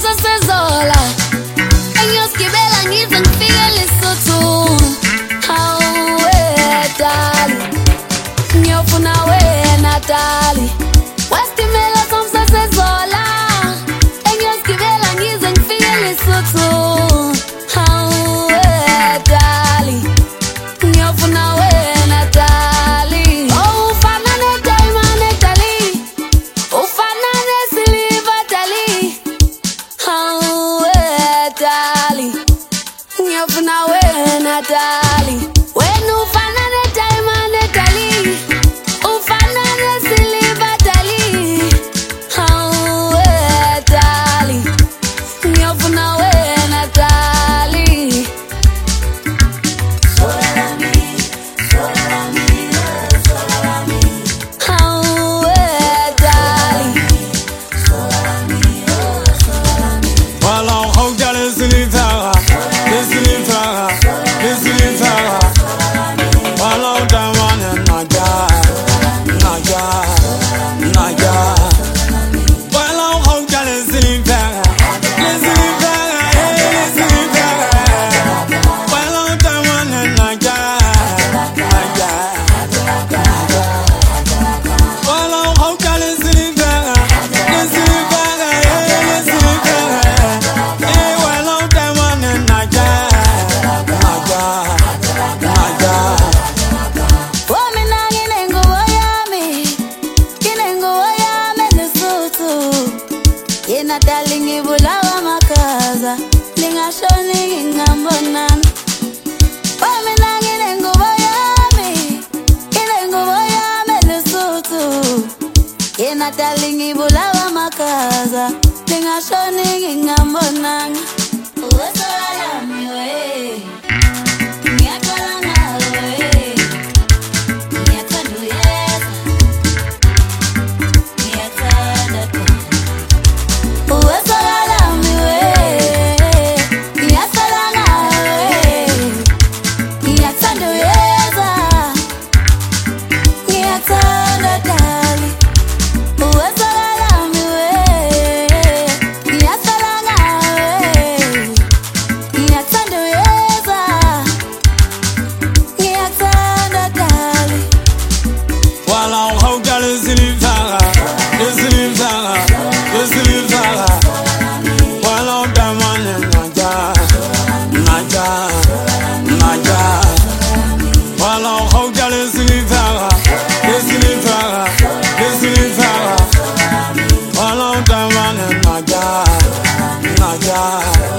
sezola Engiyosgibela ngize ngifike Lesotho Hawe dali Ngiyofuna wena dali Westimela somsa sezola Engiyosgibela ngize ngifike Lesotho Hawe dali Ngiyofuna wena dali Oh ufana ne dali Ufana ne-silver dali Hawe dali Ngiyofuna wena dali Wena ufana ne-diamond dali Ufana ne-silver dali Hawe dali Ngiyofuna wena dali Sola lami, Hawe dali Well, I'll hold you, listen to her. Well, I'll down one and not Well, I'll hold you, listen to her. Well, I'll down one and not Well, I'll hold you, listen to her. Well, I'll down one and not Wamina nginengubo yami Lesotho Yena dali ngibulawa makaza Ningashoni ngingambonana Wamina nginengubo yami Lesotho Yena dali ngibulawa makaza Ningashoni ngingambonana Uwesola lami we Ngiyaqala ngawe Ngiyathanda uyeza Ngiyathanda Uwesola lami we Ngiyaqala ngawe Ngiyathanda uyeza Ngiyathanda dali Uwesola lami we Ngiyaqala ngawe Ngiyathanda uyeza Ngiyathanda dali Well, I'll hold you, listen to her. Well, I'll down one and Well, I'll hold you, listen to her. Well, I'll down one and